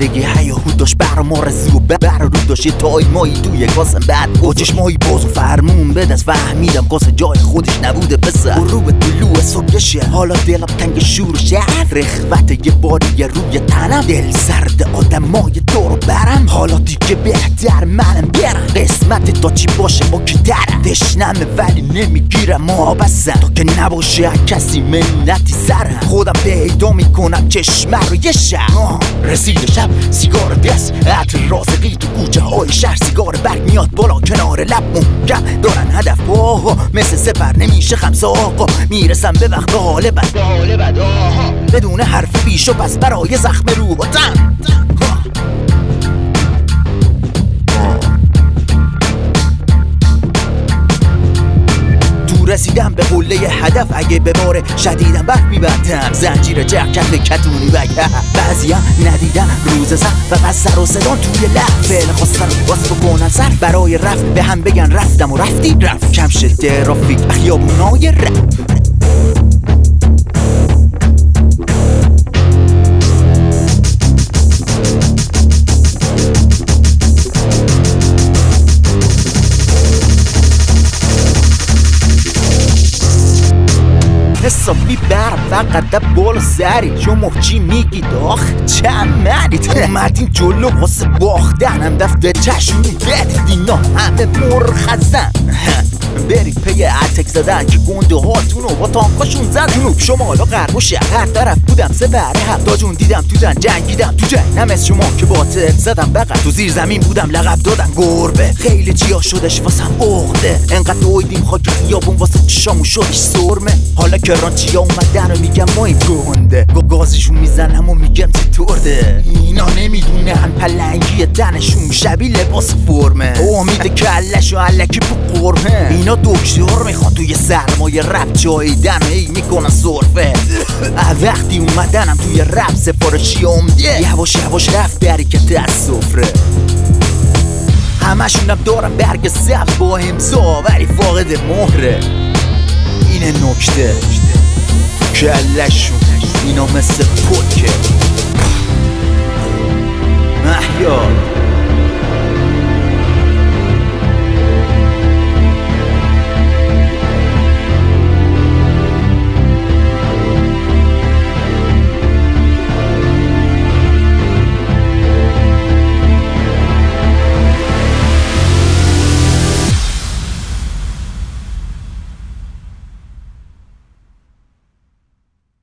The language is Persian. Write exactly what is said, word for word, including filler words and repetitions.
زندگی هیاهو داشت برام آرزو و بر رو داشت یه تای مایی توی کاسم بعد با چشمایی باز و فرمون به دست فهمیدم کاسه جای خودش نبوده بسر و رو به طلوع صبحشه حالا دلم تنگ شور شهر رخوت یه باری روی تنم دل سرد آدمای دورو برم حالا دیگه بهتر منم برم قسمت تا چی باشه با کی درم تشنمه ولی نمیگیرم آبستم تا که نباشه کسی منتی سرم خودم پیدا میکنم چشمه رو یه شب رسید شب سیگار دست عطر رازقی تو کوچه های شهر سیگار برگ میاد بالا کنار لب محکم دارن هدف باها مثل سپر نمیشه خمسه آقا میرسم به وقت حال بد حال بد آها بدون حرف بیش و پس برای زخم روح و تن رسیدم به قله هدف اگه به بار شدیدم برف میبندم زنجیر جرق کف کتونی بگه بعضی هم ندیدم روز سر و پس سر و صدان توی لحظه فعل خواستن باز بکنن سر برای رفت به هم بگن رفتم و رفتی رفت کم شد ترافیک خیابونای رفت حسابی برم فقط بالا سری شما چی میگید آخ چند منید اومدین جلو واسه باختنم دفته چشمی بدید اینا همه مرخزن برید پی اتک زدن که گنده هاتونو با تانکاشون زدن جنوب شمال و غرب و شهر طرف بودم سپر هفتا جون دیدم تو زن جنگیدم تو جنگ نمز شما که باطل زدم بقید تو زیر زمین بودم لقب دادن گربه خیلی جیا شدش واسم عقده انقدر دویدیم خاک خیابون واسه چشامون شدش سرمه حالا که رانچیا اومدن و میگم ما این گنده گازشون میزنم و میگم چطورده اینا نمیدونن پلنگی تنشون شبیه لباس فرمه امید کلش و علکی پو قرمه اینا دکتر میخوان توی سرمایه رب جاییدن هی میکنن صرفه وقتی اومدنم توی رب سفارشی عمده یواش یواش رفت برکت از سفره همشونم دارم برگ سبز با امضا ولی فاقد مهره اینه نکته کلشون اینا مثل پکه مهیار